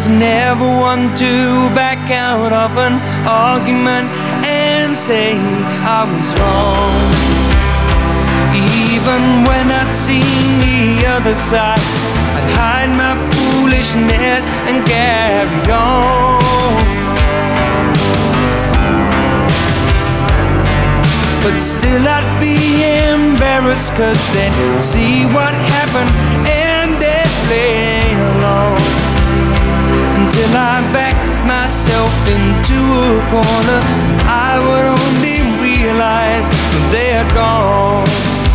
was never one to back out of an argument and say I was wrong. Even when I'd seen the other side, I'd hide my foolishness and carry on. But still I'd be embarrassed, 'cause they'd see what happened and they'd play along. Until I backed myself into a corner, I would only realize when they had gone.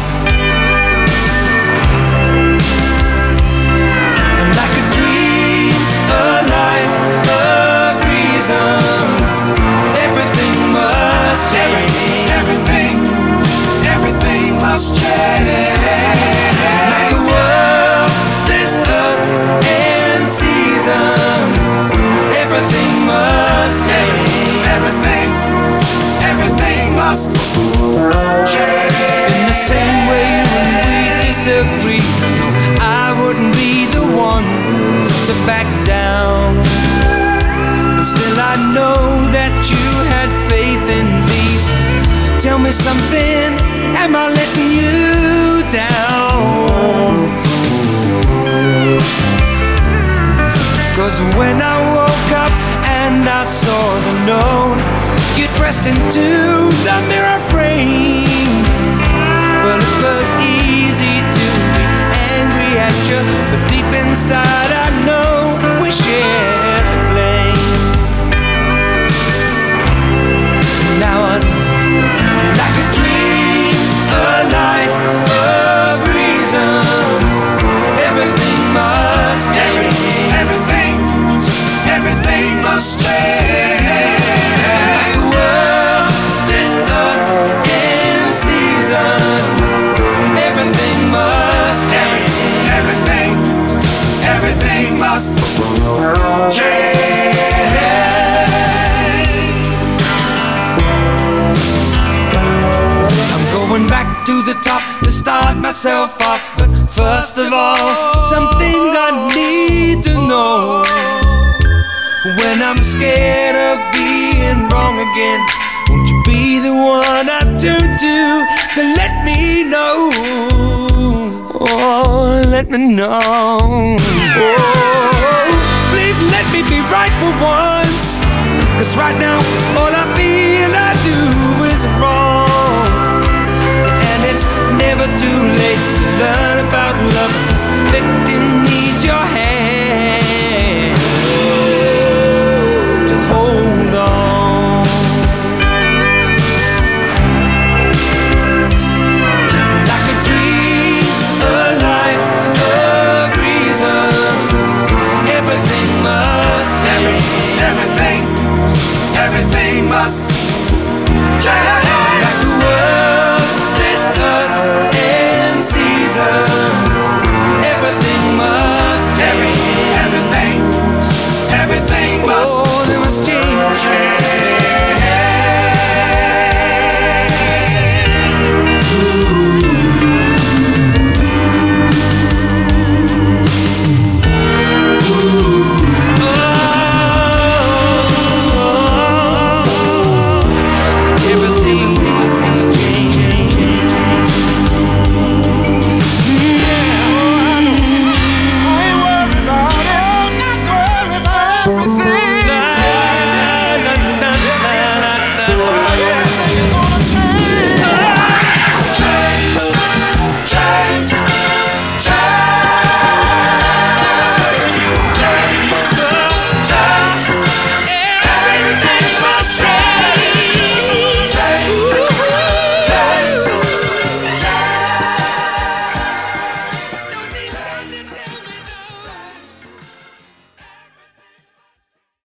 And like a dream, a life, a reason, everything must change. Everything must change. Like the world, this earth and seasons, everything must change. Everything must change. In the same way when we disagree, I wouldn't be the one to back down. But still I know that you had faith in me. Tell me something, am I letting you down? 'Cause when I woke up and I saw the note, you'd pressed into the mirror frame. Well, it was easy to be angry at you, but deep inside I know we shared the blame. Now I'm like a dream, a life, a reason, everything must change. Everything must change. Like the world, this earth and season, everything must change. Everything must change. Going back to the top to start myself off. But first of all, some things I need to know. When I'm scared of being wrong again, won't you be the one I turn to let me know? Oh, let me know. Oh, please let me be right for once. 'Cause right now all I feel